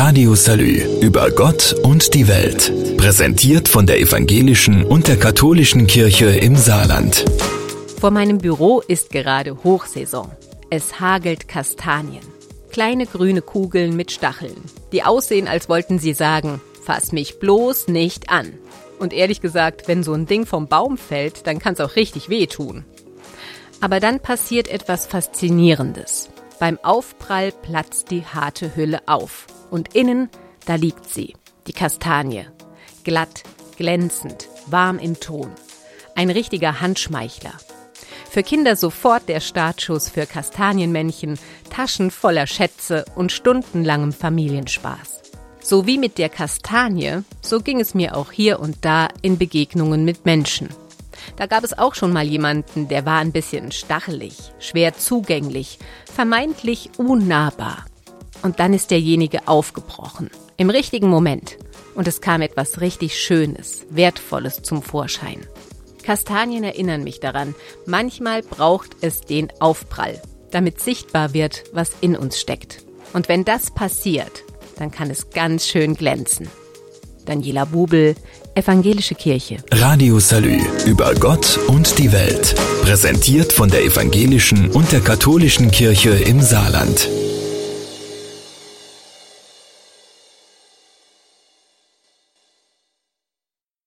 Radio Salü über Gott und die Welt. Präsentiert von der evangelischen und der katholischen Kirche im Saarland. Vor meinem Büro ist gerade Hochsaison. Es hagelt Kastanien. Kleine grüne Kugeln mit Stacheln, die aussehen, als wollten sie sagen, fass mich bloß nicht an. Und ehrlich gesagt, wenn so ein Ding vom Baum fällt, dann kann es auch richtig wehtun. Aber dann passiert etwas Faszinierendes. Beim Aufprall platzt die harte Hülle auf. Und innen, da liegt sie, die Kastanie. Glatt, glänzend, warm im Ton. Ein richtiger Handschmeichler. Für Kinder sofort der Startschuss für Kastanienmännchen, Taschen voller Schätze und stundenlangem Familienspaß. So wie mit der Kastanie, so ging es mir auch hier und da in Begegnungen mit Menschen. Da gab es auch schon mal jemanden, der war ein bisschen stachelig, schwer zugänglich, vermeintlich unnahbar. Und dann ist derjenige aufgebrochen, im richtigen Moment. Und es kam etwas richtig Schönes, Wertvolles zum Vorschein. Kastanien erinnern mich daran, manchmal braucht es den Aufprall, damit sichtbar wird, was in uns steckt. Und wenn das passiert, dann kann es ganz schön glänzen. Daniela Bubel, Evangelische Kirche. Radio Salü über Gott und die Welt. Präsentiert von der evangelischen und der katholischen Kirche im Saarland.